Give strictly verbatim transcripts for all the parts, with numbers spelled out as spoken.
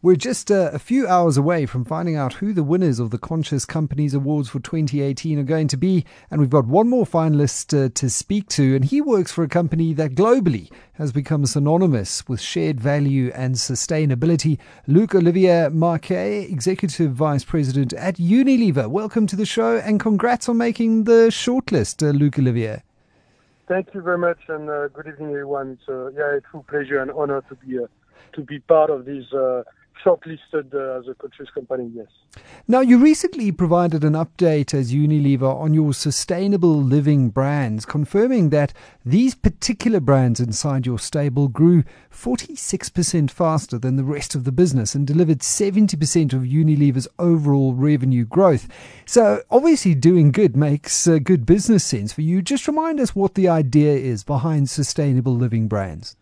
We're just uh, a few hours away from finding out who the winners of the Conscious Companies Awards for twenty eighteen are going to be. And we've got one more finalist uh, to speak to. And he works for a company that globally has become synonymous with shared value and sustainability. Luc-Olivier Marquet, Executive Vice President at Unilever. Welcome to the show and congrats on making the shortlist, uh, Luc-Olivier. Thank you very much, and uh, good evening, everyone. It's uh, yeah, a true pleasure and honor to be uh, to be part of this uh, shortlisted uh, as a conscious company. Yes. Now, you recently provided an update as Unilever on your sustainable living brands, confirming that these particular brands inside your stable grew forty-six percent faster than the rest of the business and delivered seventy percent of Unilever's overall revenue growth. So obviously doing good makes uh, good business sense for you. Just remind us what the idea is behind sustainable living brands.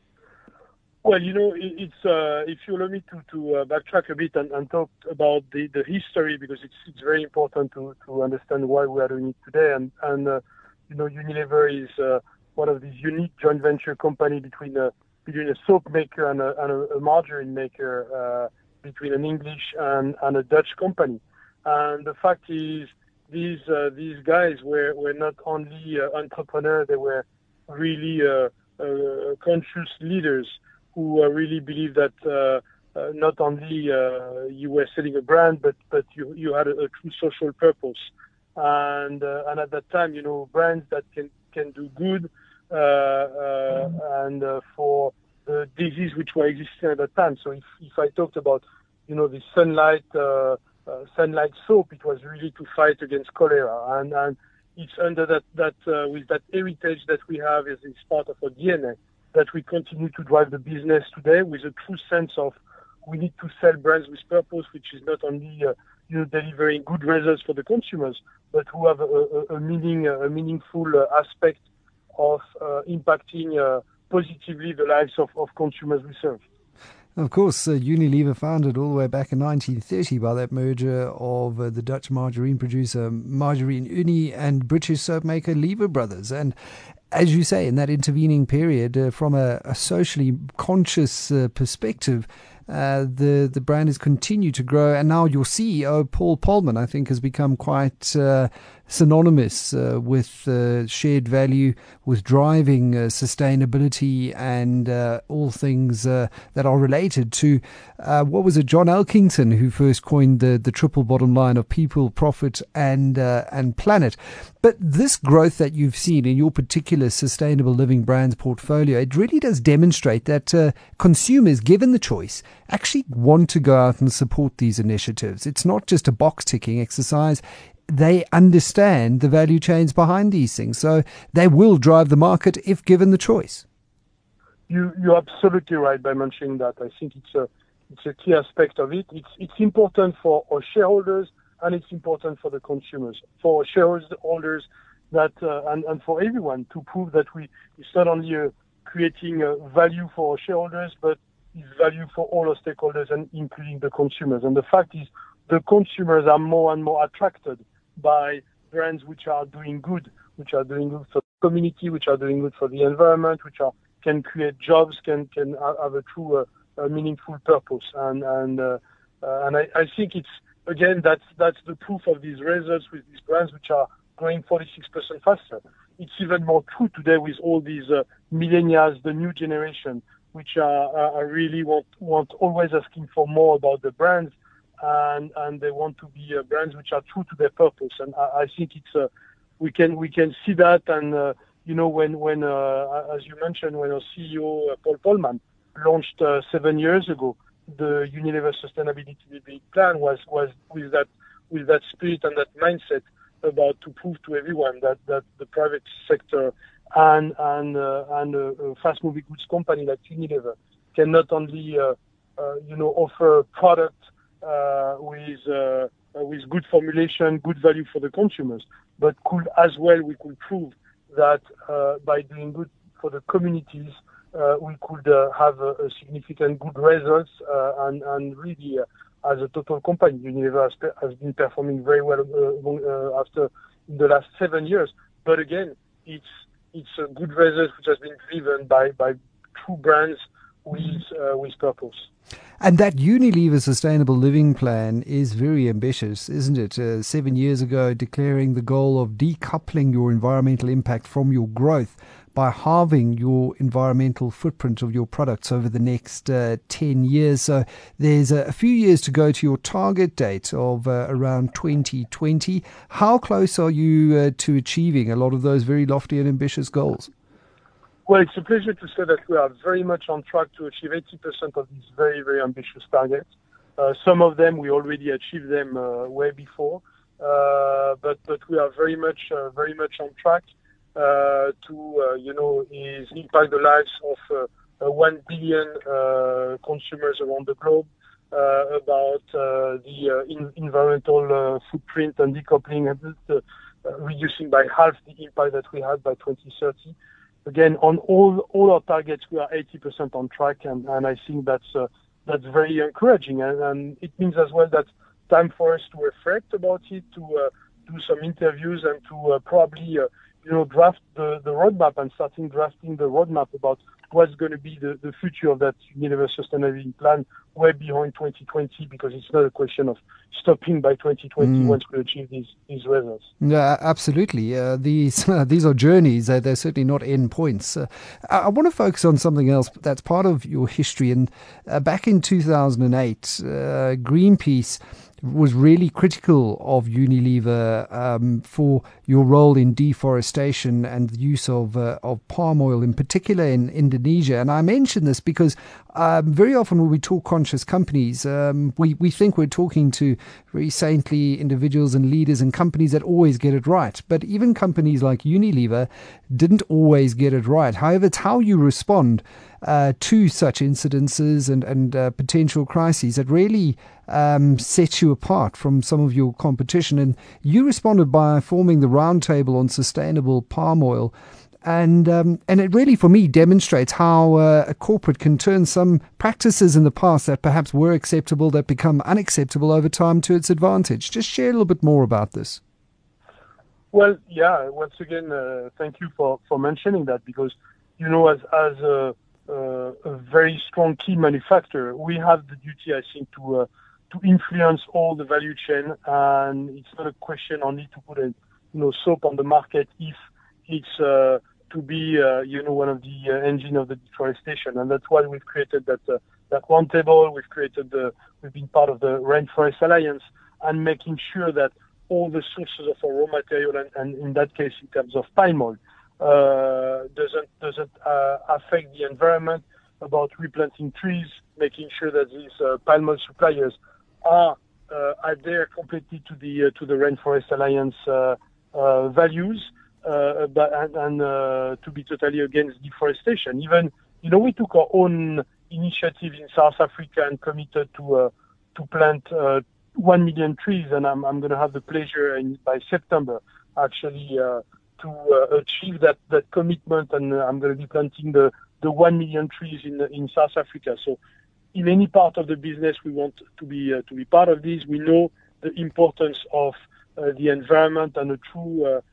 Well, you know, it, it's uh, if you allow me to, to uh, backtrack a bit and, and talk about the, the history, because it's it's very important to, to understand why we are doing it today. And, and uh, you know, Unilever is uh, one of these unique joint venture company between a, between a soap maker and a, and a, a margarine maker, uh, between an English and, and a Dutch company. And the fact is, these uh, these guys were, were not only uh, entrepreneurs, they were really uh, uh, conscious leaders who uh, really believe that uh, uh, not only uh, you were selling a brand, but but you you had a, a true social purpose. And uh, and at that time, you know, brands that can can do good uh, uh, and uh, for the disease which were existing at that time. So if if I talked about, you know, the sunlight uh, uh, sunlight soap, it was really to fight against cholera. And and it's under that that uh, with that heritage that we have as is part of our D N A, that we continue to drive the business today with a true sense of we need to sell brands with purpose, which is not only uh, you know delivering good results for the consumers, but who have a, a, a meaning, a meaningful uh, aspect of uh, impacting uh, positively the lives of, of consumers we serve. Of course, uh, Unilever founded all the way back in nineteen thirty by that merger of uh, the Dutch margarine producer Margarine Unie and British soap maker Lever Brothers. And as you say, in that intervening period, uh, from a, a socially conscious uh, perspective, uh, the the brand has continued to grow. And now your C E O, Paul Polman, I think, has become quite uh, synonymous uh, with uh, shared value, with driving uh, sustainability and uh, all things uh, that are related to, uh, what was it, John Elkington, who first coined the, the triple bottom line of people, profit and uh, and planet. But this growth that you've seen in your particular sustainable living brands portfolio, it really does demonstrate that uh, consumers, given the choice, actually want to go out and support these initiatives. It's not just a box ticking exercise. They understand the value chains behind these things. So they will drive the market if given the choice. You, you're absolutely right by mentioning that. I think it's a, it's a key aspect of it. It's, it's important for our shareholders and it's important for the consumers, for shareholders that, uh, and, and for everyone to prove that we, it's not only uh, creating uh, value for our shareholders, but it's value for all our stakeholders and including the consumers. And the fact is the consumers are more and more attracted by brands which are doing good, which are doing good for the community, which are doing good for the environment, which are can create jobs, can can have a true uh, uh, meaningful purpose. And and uh, uh, and I, I think it's again that's that's the proof of these results with these brands which are growing forty-six percent faster. It's even more true today with all these uh, millennials, the new generation, which are, are really want want always asking for more about the brands. And, and they want to be uh, brands which are true to their purpose, and I, I think it's uh, we can we can see that. And uh, you know when when uh, as you mentioned, when our C E O uh, Paul Polman launched uh, seven years ago the Unilever Sustainability Plan was was with that with that spirit and that mindset about to prove to everyone that, that the private sector and and uh, and uh, a fast moving goods company like Unilever can not only uh, uh, you know offer product Uh, with uh, uh, with good formulation, good value for the consumers, but could as well we could prove that uh, by doing good for the communities, uh, we could uh, have a, a significant good results uh, and and really uh, as a total company, Unilever has, has been performing very well uh, uh, after in the last seven years. But again, it's it's a good result which has been driven by by true brands with uh, with purpose. And that Unilever Sustainable Living Plan is very ambitious, isn't it? Uh, seven years ago, declaring the goal of decoupling your environmental impact from your growth by halving your environmental footprint of your products over the next uh, ten years. So there's a, a few years to go to your target date of uh, around twenty twenty. How close are you uh, to achieving a lot of those very lofty and ambitious goals? Well, it's a pleasure to say that we are very much on track to achieve eighty percent of these very, very ambitious targets. Uh, some of them, we already achieved them uh, way before, uh, but but we are very much uh, very much on track uh, to uh, you know is impact the lives of uh, one billion uh, consumers around the globe. Uh, about uh, the uh, in, environmental uh, footprint and decoupling and uh, uh, reducing by half the impact that we had by twenty thirty. Again, on all all our targets, we are eighty percent on track, and, and I think that's uh, that's very encouraging. And, and it means as well that time for us to reflect about it, to uh, do some interviews, and to uh, probably uh, you know draft the, the roadmap and starting drafting the roadmap about what's going to be the, the future of that Unilever Sustainability Plan way beyond twenty twenty, because it's not a question of stopping by twenty twenty mm. once we achieve these, these results. Yeah, absolutely. Uh, these uh, these are journeys. Uh, they're certainly not end points. Uh, I, I want to focus on something else that's part of your history. And uh, back in two thousand eight, uh, Greenpeace was really critical of Unilever um, for your role in deforestation and the use of uh, of palm oil, in particular in Indonesia. And I mention this because um, very often when we talk conscious companies, um, we, we think we're talking to very saintly individuals and leaders and companies that always get it right. But even companies like Unilever didn't always get it right. However, it's how you respond uh, to such incidences and, and uh, potential crises that really um, sets you apart from some of your competition. And you responded by forming the Roundtable on Sustainable Palm Oil. And um, and it really, for me, demonstrates how uh, a corporate can turn some practices in the past that perhaps were acceptable, that become unacceptable over time, to its advantage. Just share a little bit more about this. Well, yeah, once again, uh, thank you for, for mentioning that, because, you know, as, as a, uh, a very strong key manufacturer, we have the duty, I think, to uh, to influence all the value chain. And it's not a question only to put a you know soap on the market if it's uh, to be, uh, you know, one of the uh, engine of the deforestation. And that's why we've created that uh, that roundtable. We've created the, we've been part of the Rainforest Alliance, and making sure that all the sources of our raw material, and, and in that case, in terms of palm oil, uh, doesn't doesn't uh, affect the environment. About replanting trees, making sure that these uh, palm oil suppliers are uh, adhere completely to the uh, to the Rainforest Alliance uh, uh, values. Uh, but, and, and uh, to be totally against deforestation. Even, you know, we took our own initiative in South Africa and committed to uh, to plant uh, one million trees, and I'm I'm going to have the pleasure in, by September actually uh, to uh, achieve that, that commitment, and uh, I'm going to be planting the, the one million trees in in South Africa. So, in any part of the business, we want to be uh, to be part of this. We know the importance of uh, the environment and a true uh,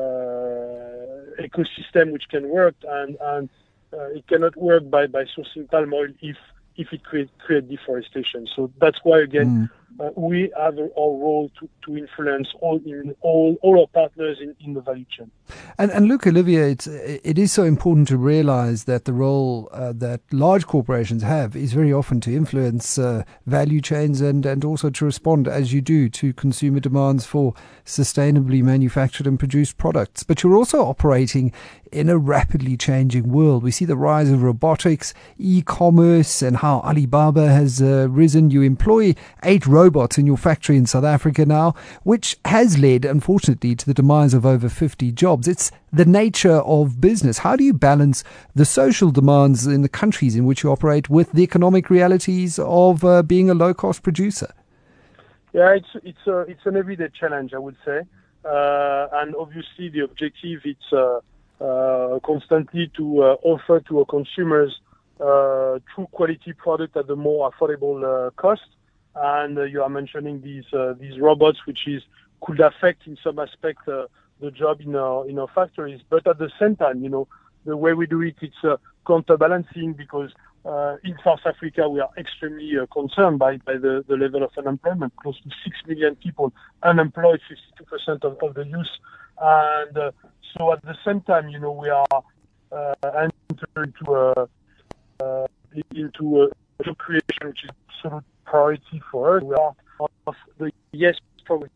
Uh, ecosystem which can work, and and uh, it cannot work by, by sourcing palm oil if if it create create deforestation. So that's why again mm. uh, we have our role to, to influence all in all all our partners in, in the value chain. And and look, Olivier, it's it is so important to realize that the role uh, that large corporations have is very often to influence uh, value chains and and also to respond, as you do, to consumer demands for sustainably manufactured and produced products. But you're also operating in a rapidly changing world. We see the rise of robotics, e-commerce, and how Alibaba has uh, risen. You employ eight robots in your factory in South Africa now, which has led, unfortunately, to the demise of over fifty jobs. It's the nature of business. How do you balance the social demands in the countries in which you operate with the economic realities of uh, being a low-cost producer? Yeah, it's it's a, it's an everyday challenge, I would say, uh, and obviously the objective it's uh, uh, constantly to uh, offer to our consumers uh, true quality product at a more affordable uh, cost. And uh, you are mentioning these uh, these robots, which is could affect in some aspect uh, the job in our in our factories, but at the same time, you know, the way we do it, it's uh, counterbalancing, because uh, in South Africa, we are extremely uh, concerned by, by the, the level of unemployment, close to six million people unemployed, fifty-two percent of, of the youth. And uh, so at the same time, you know, we are uh, entering into a, uh, into a job creation, which is absolute priority for us. We are of the Yes program,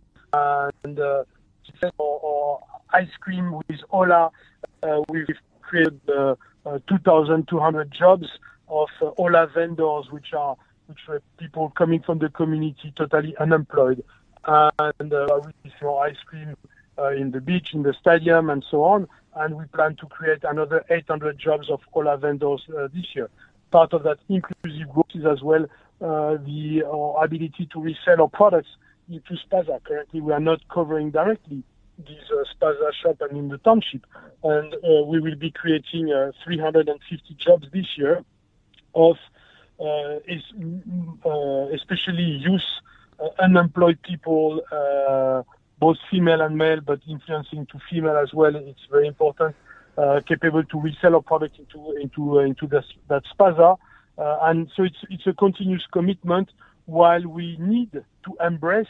and uh, or, or ice cream with Ola. Uh, we've created uh, uh, two thousand two hundred jobs of uh, Ola vendors, which are which are people coming from the community, totally unemployed, and uh, we sell ice cream uh, in the beach, in the stadium, and so on. And we plan to create another eight hundred jobs of Ola vendors uh, this year. Part of that inclusive growth is as well uh, the uh, ability to resell our products into Spaza. Currently, we are not covering directly these uh, Spaza shop and in the township, and uh, we will be creating uh, three hundred fifty jobs this year of uh, is, uh, especially youth, uh, unemployed people, uh, both female and male, but influencing to female as well. It's very important. Uh, capable to resell our product into into uh, into this, that Spaza, uh, and so it's it's a continuous commitment. While we need to embrace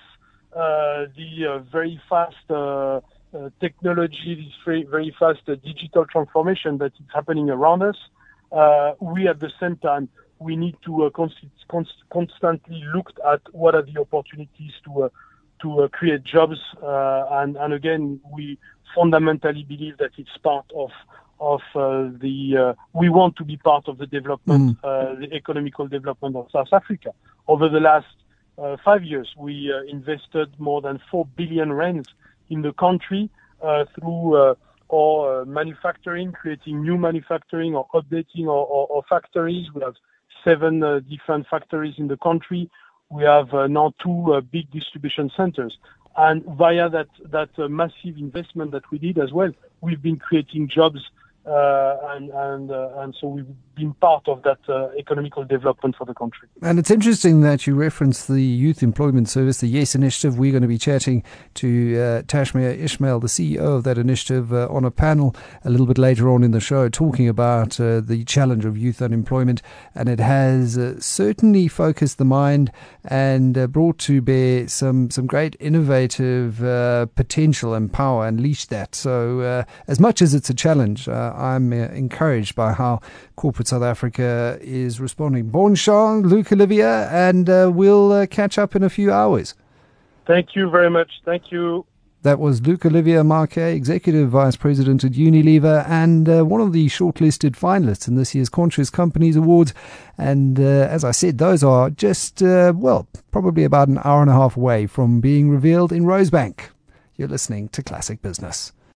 uh, the uh, very fast uh, uh, technology, this very very fast uh, digital transformation that is happening around us, uh, we at the same time we need to uh, const- const- constantly look at what are the opportunities to uh, to uh, create jobs, uh, and and again we fundamentally believe that it's part of of uh, the uh, we want to be part of the development, mm. uh, the economical development of South Africa. Over the last uh, five years, we uh, invested more than four billion rands in the country uh, through uh, our uh, manufacturing, creating new manufacturing or updating our, our, our factories. We have seven uh, different factories in the country. We have uh, now two uh, big distribution centers. And via that that uh, massive investment that we did as well, we've been creating jobs, uh, and and uh, and so we've been part of that uh, economical development for the country. And it's interesting that you reference the Youth Employment Service, the YES initiative. We're going to be chatting to uh, Tashmia Ismail, the C E O of that initiative, uh, on a panel a little bit later on in the show, talking about uh, the challenge of youth unemployment. And it has uh, certainly focused the mind and uh, brought to bear some, some great innovative uh, potential and power, unleashed that. So uh, as much as it's a challenge, uh, I'm uh, encouraged by how corporate South Africa is responding. Bonchang, Luc Olivier, and uh, we'll uh, catch up in a few hours. Thank you very much. Thank you. That was Luc Olivier Marquet, Executive Vice President at Unilever, and uh, one of the shortlisted finalists in this year's Conscious Companies Awards. And uh, as I said, those are just, uh, well, probably about an hour and a half away from being revealed in Rosebank. You're listening to Classic Business.